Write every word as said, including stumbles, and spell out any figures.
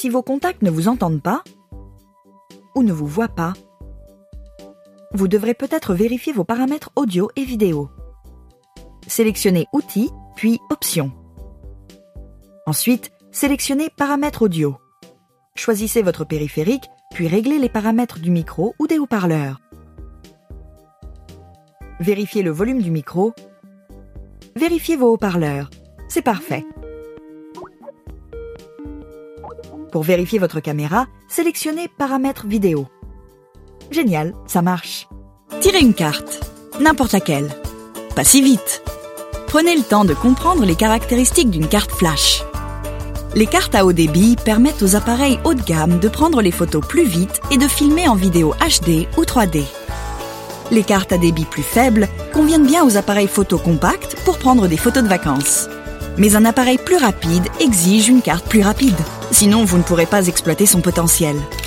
si vos contacts ne vous entendent pas ou ne vous voient pas, vous devrez peut-être vérifier vos paramètres audio et vidéo. Sélectionnez Outils, puis Options. Ensuite, sélectionnez Paramètres audio. Choisissez votre périphérique, puis réglez les paramètres du micro ou des haut-parleurs. Vérifiez le volume du micro. Vérifiez vos haut-parleurs. C'est parfait. Pour vérifier votre caméra, sélectionnez Paramètres vidéo. Génial, ça marche. Tirez une carte, n'importe laquelle. Pas si vite. Prenez le temps de comprendre les caractéristiques d'une carte flash. Les cartes à haut débit permettent aux appareils haut de gamme de prendre les photos plus vite et de filmer en vidéo H D ou trois D. Les cartes à débit plus faible conviennent bien aux appareils photo compacts pour prendre des photos de vacances. Mais un appareil plus rapide exige une carte plus rapide. Sinon, vous ne pourrez pas exploiter son potentiel.